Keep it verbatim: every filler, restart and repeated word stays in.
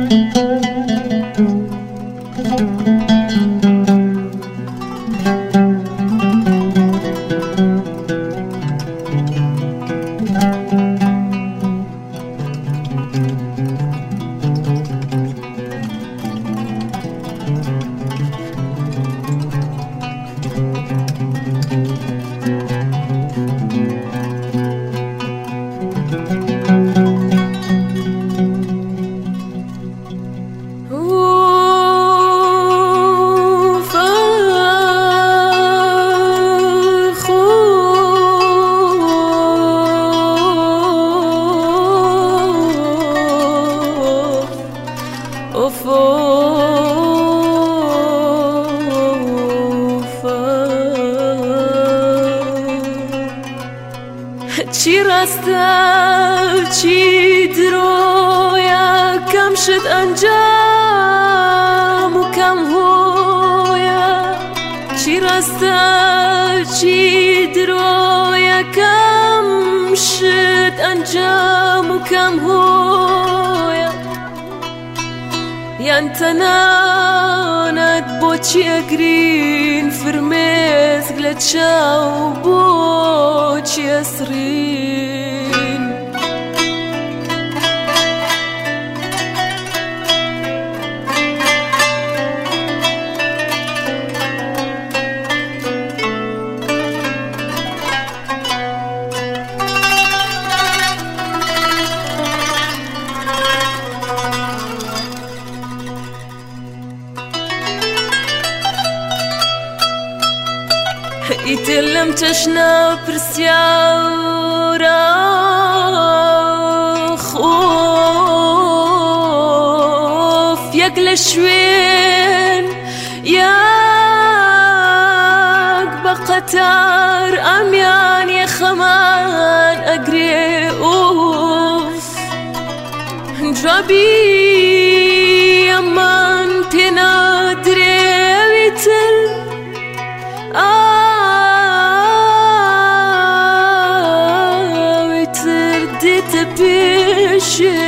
چی راسته چی درویا کم شد انجام و کم هویا چی راسته چی درویا کم شد انجام و کم هویا یان تنانت بو چی اگرین فرمیز گلتشاو بو چی اسرین يتلم تشنا برسيارة خوف يقل شوين ياك بقتار أميان يا خمان أقري أوف جابي أمان تنادري ويتل آه ويتردد بيشي